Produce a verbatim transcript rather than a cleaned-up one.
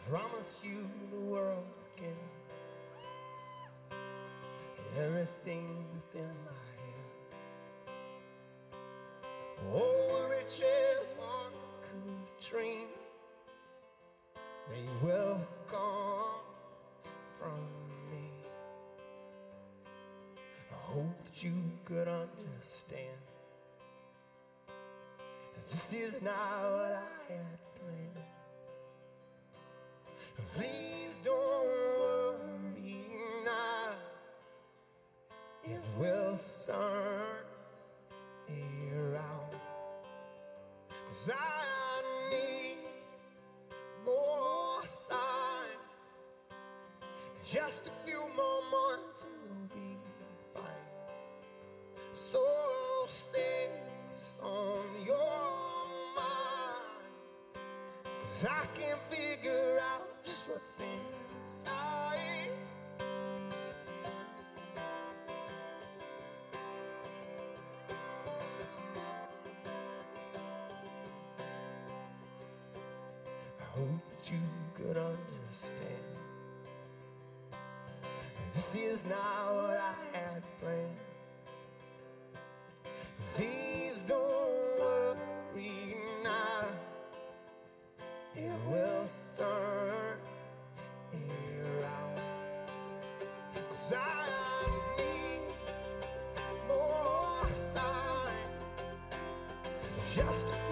promise you the world again, everything within my hands. Oh, riches one could dream, they will come from me. I hope that you could understand that this is not what I had planned. Please don't worry now, it will turn around. 'Cause I need more time, just a few more months will be fine. So stay on your mind, 'cause I can't figure out just what's inside. I hope that you could understand this is not what I had planned. Please don't worry now, it will turn around. 'Cause I need more time, just